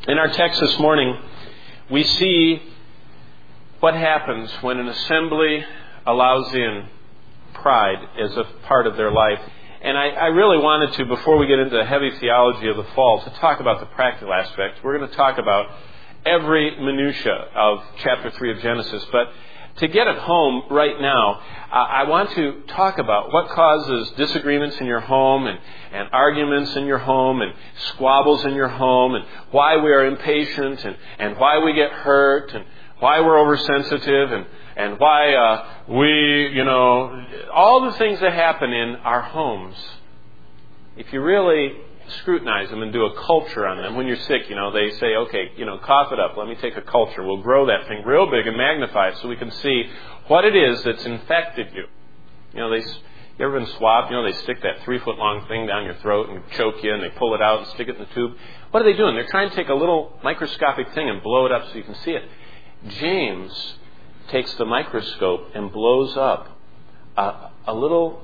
In our text this morning, we see what happens when an assembly allows in pride as a part of their life. And I really wanted to, before we get into the heavy theology of the fall, to talk about the practical aspect. We're going to talk about every minutia of chapter 3 of Genesis. But to get it home right now, I want to talk about what causes disagreements in your home and arguments in your home and squabbles in your home and why we are impatient and why we get hurt and why we're oversensitive and why all the things that happen in our homes. If you really scrutinize them and do a culture on them, when you're sick, they say, okay, cough it up. Let me take a culture. We'll grow that thing real big and magnify it so we can see what it is that's infected you. You ever been swabbed? They stick that 3-foot long thing down your throat and choke you, and they pull it out and stick it in the tube. What are they doing? They're trying to take a little microscopic thing and blow it up so you can see it. James takes the microscope and blows up a little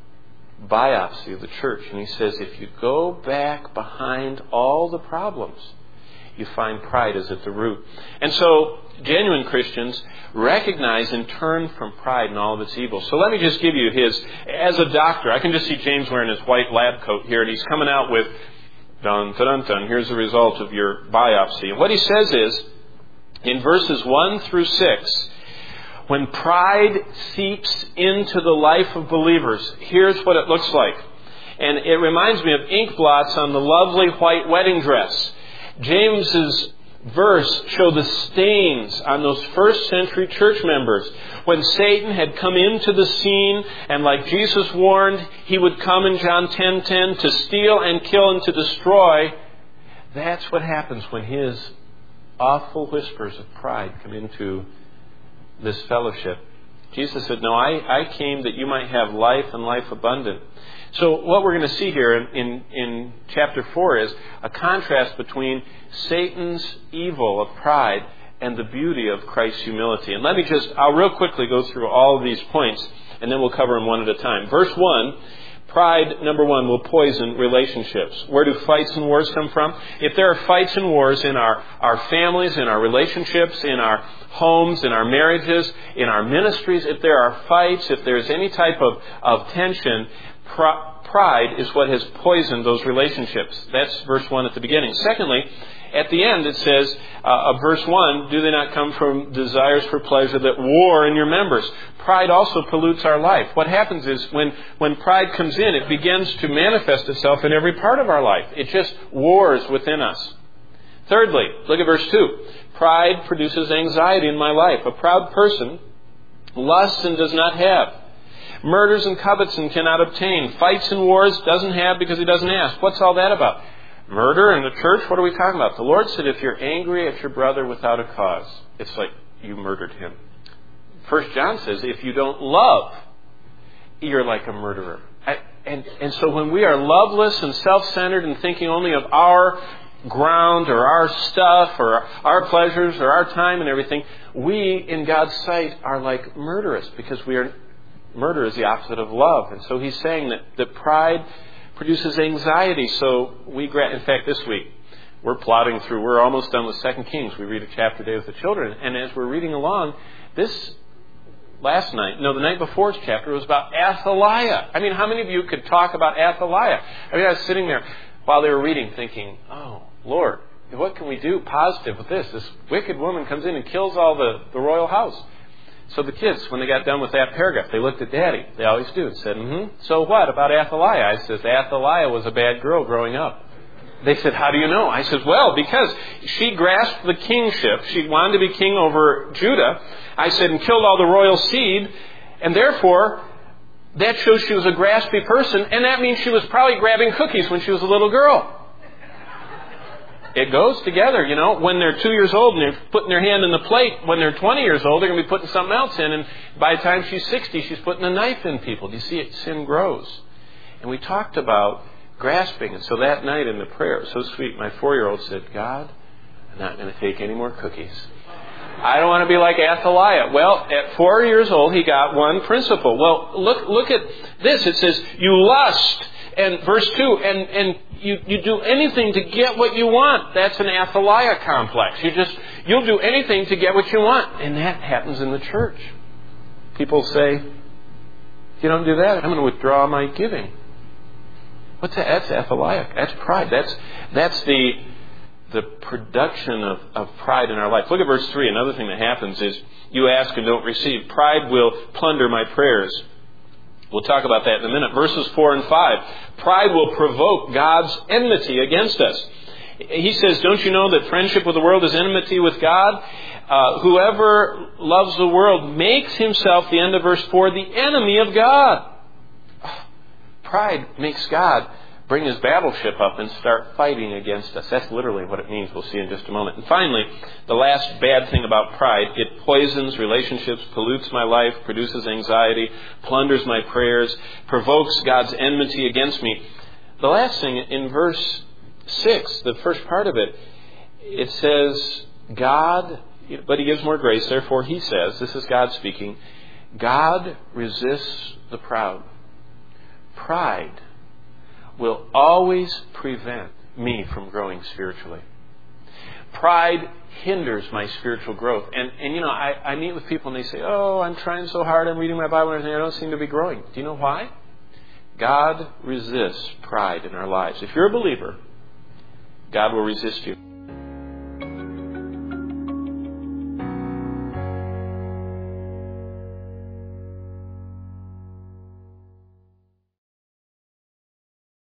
biopsy of the church. And he says, if you go back behind all the problems, you find pride is at the root. And so genuine Christians recognize and turn from pride and all of its evil. So let me just give you as a doctor, I can just see James wearing his white lab coat here, and he's coming out with, dun, dun, dun, dun, here's the result of your biopsy. And what he says is, in verses 1 through 6, when pride seeps into the life of believers, here's what it looks like. And it reminds me of ink blots on the lovely white wedding dress. James's verse showed the stains on those first century church members. When Satan had come into the scene, and like Jesus warned, he would come in John 10:10 to steal and kill and to destroy. That's what happens when his awful whispers of pride come into this fellowship. Jesus said, no, I came that you might have life and life abundant. So what we're going to see here in chapter 4 is a contrast between Satan's evil of pride and the beauty of Christ's humility. And I'll real quickly go through all of these points, and then we'll cover them one at a time. Verse 1, pride, number 1, will poison relationships. Where do fights and wars come from? If there are fights and wars in our families, in our relationships, in our homes, in our marriages, in our ministries, if there are fights, if there's any type of tension, pride is what has poisoned those relationships. That's verse 1 at the beginning. Secondly, at the end it says, of verse 1, do they not come from desires for pleasure that war in your members? Pride also pollutes our life. What happens is when pride comes in, it begins to manifest itself in every part of our life. It just wars within us. Thirdly, look at verse 2. Pride produces anxiety in my life. A proud person lusts and does not have. Murders and covets and cannot obtain. Fights and wars doesn't have because he doesn't ask. What's all that about? Murder in the church? What are we talking about? The Lord said if you're angry at your brother without a cause, it's like you murdered him. 1 John says if you don't love, you're like a murderer. And so when we are loveless and self-centered and thinking only of our ground or our stuff or our pleasures or our time and everything, we in God's sight are like murderous because murder is the opposite of love. And so he's saying that pride produces anxiety. So in fact this week we're plodding through, we're almost done with 2 Kings. We read a chapter a day with the children, and as we're reading along, the night before's chapter was about Athaliah. I mean, how many of you could talk about Athaliah? I was sitting there while they were reading thinking, oh, Lord, what can we do positive with this? This wicked woman comes in and kills all the royal house. So the kids, when they got done with that paragraph, they looked at Daddy. They always do, and said, so what about Athaliah? I says, Athaliah was a bad girl growing up. They said, how do you know? I says, well, because she grasped the kingship. She wanted to be king over Judah. I said, and killed all the royal seed. And therefore, that shows she was a graspy person. And that means she was probably grabbing cookies when she was a little girl. It goes together, When they're 2 years old and they're putting their hand in the plate, when they're 20 years old, they're going to be putting something else in. And by the time she's 60, she's putting a knife in people. Do you see it? Sin grows. And we talked about grasping. And so that night in the prayer, it was so sweet, my 4-year-old said, God, I'm not going to take any more cookies. I don't want to be like Athaliah. Well, at 4 years old, he got one principle. Well, look at this. It says, you lust And verse 2, and you do anything to get what you want. That's an Athaliah complex. You'll do anything to get what you want. And that happens in the church. People say, if you don't do that, I'm going to withdraw my giving. What's that? That's Athaliah. That's pride. That's the production of pride in our life. Look at verse 3. Another thing that happens is you ask and don't receive. Pride will plunder my prayers. We'll talk about that in a minute. Verses 4 and 5. Pride will provoke God's enmity against us. He says, don't you know that friendship with the world is enmity with God? Whoever loves the world makes himself, the end of verse 4, the enemy of God. Pride makes God bring his battleship up and start fighting against us. That's literally what it means. We'll see in just a moment. And finally, the last bad thing about pride, it poisons relationships, pollutes my life, produces anxiety, plunders my prayers, provokes God's enmity against me. The last thing, in verse 6, the first part of it, it says, God, but he gives more grace, therefore he says, this is God speaking, God resists the proud. Pride will always prevent me from growing spiritually. Pride hinders my spiritual growth. And I meet with people and they say, oh, I'm trying so hard, I'm reading my Bible and everything, I don't seem to be growing. Do you know why? God resists pride in our lives. If you're a believer, God will resist you.